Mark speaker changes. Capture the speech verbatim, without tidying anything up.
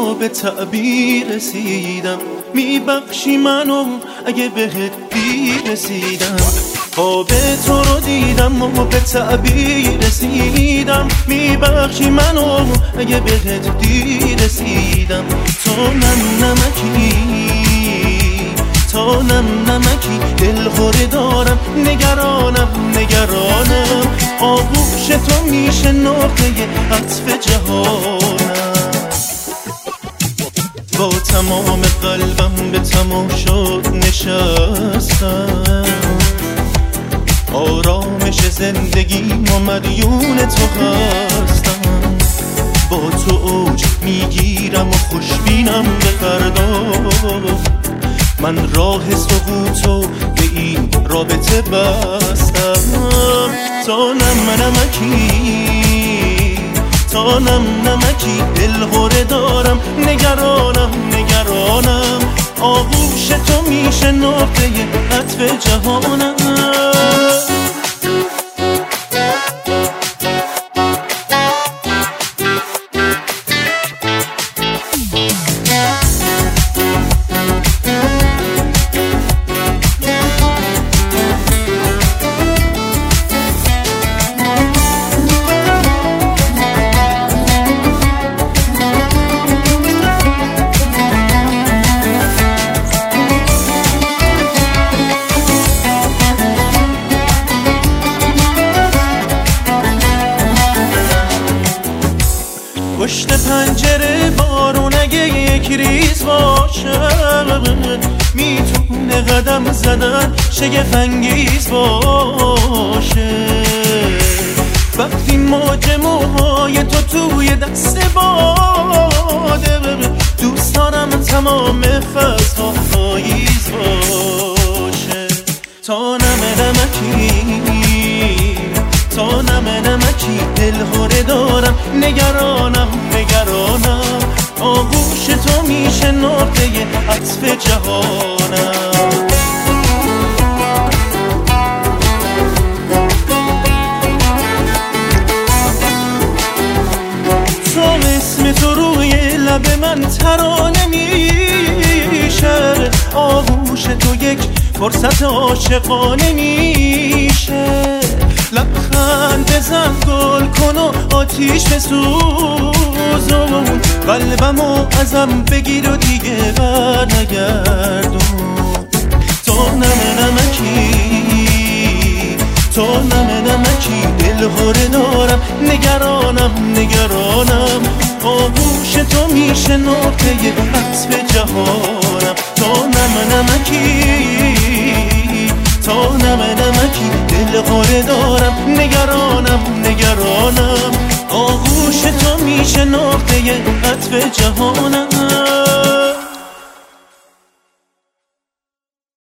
Speaker 1: و به تعبیر رسیدم، میبخشی منو اگه بهت دیر رسیدم. خواب تو رو دیدم و به تعبیر رسیدم، میبخشی منو اگه بهت دیر رسیدم. تو نم نمکی تا نم نمکی دلخوره دارم، نگرانم نگرانم. آغوش تو میشه نقطه عطف جهانم. با تمام قلبم به تماشات نشستم، آرامش زندگی و مدیون تو هستم. با تو اوج میگیرم و خوشبینم به فردا، من راه سقوطو به این رابطه بستم. تا نم نمکی تا نم نمکی دلخوره دارم، نگرانم نگرانم. آغوش تو میشه نقطه عطف جهانم. پشت پنجره بارون اگه یک ریز باشه، میتونه قدم زدن شگفت انگیز باشه. وقتی موج موهای تو توی دست باده، دوست دارم تمام فصل‌ها پاییز باشه. تا نم نمکی تا نم نمکی دلخوره دارم، نگرانم نگرانم. آغوش تو میشه نقطه عطف جهانم. تو اسم تو روی لب من ترانه میشه، آغوش تو یک فرصت عاشقانه میشه. لبخند بزن گل کن و آتیش بسوزون، قلبمو ازم بگیر و دیگه بر نگردون. تو نم نمکی تو نم نمکی دلخوره دارم، نگرانم نگرانم. آغوش تو میشه نقطه عطف جهانم. تو نم نمکی تا نم نمکی دلخوره دارم، نگرانم نگرانم. آغوش تو میشه نقطه عطف جهانم.